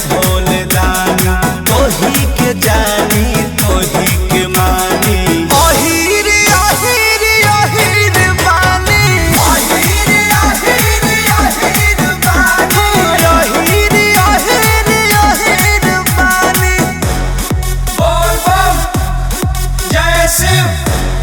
भोले दानी तोही के जानी तोही के मानी अहिर अहिर अहिर बानी अहिर अहिर अहिर बानी अहिर अहिर अहिर बानी। बोल बम जय शिव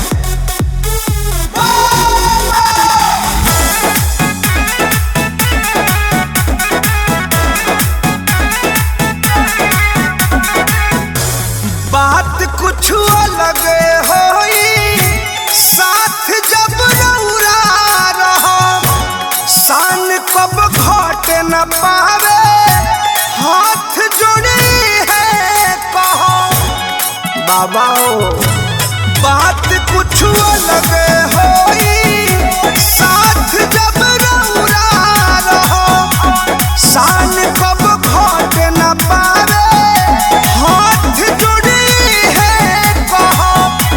बात कुछ अलग होई साथ जब रौरा रहो शान कब घट न पावे हाथ जोड़ी है कहो बाबा ओ बात कुछ अलग होई साथ जब रौरा रहो शान कब घट न पावे हाथ जोड़ी है कहो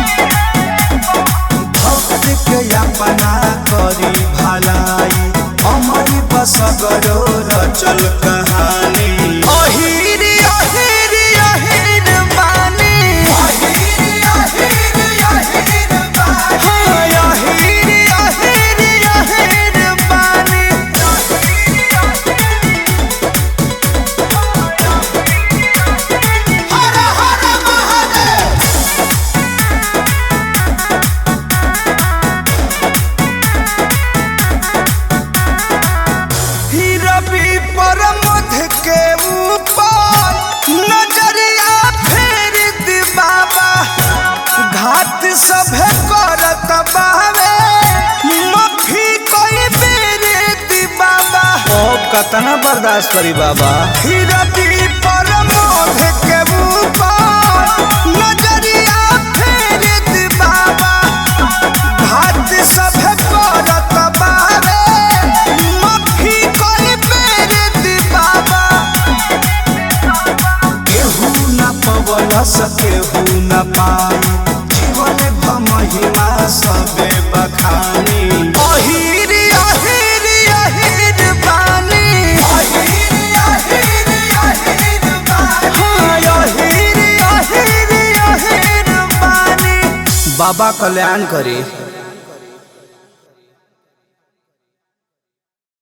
भक्त के अपना करी भलाई हमारी बसगरो रचल कहानी अहिर अहिर अहिर बानी अहिर अहिर अहिर बानी अहिर अहिर अहिर बानी। हर हर महादेव ही रवि पर मध के ऊपर नजरिया फेर दी बाबा घाट सभे करत बावे माफी कोई बेर दी बाबा ओ कतना बर्दाश्त करी बाबा ही रवि पर मध के ऊपर नजरिया फेर दी बाबा घाट सभे करत बावे माफी कोई बेर दी बाबा केहू न पवलस केहू न पाई जीवन महिमा सबे बखानी अहिर अहिर अहिर बानी अहिर अहिर अहिर बानी अहिर अहिर अहिर बानी। बाबा कल्याण करे।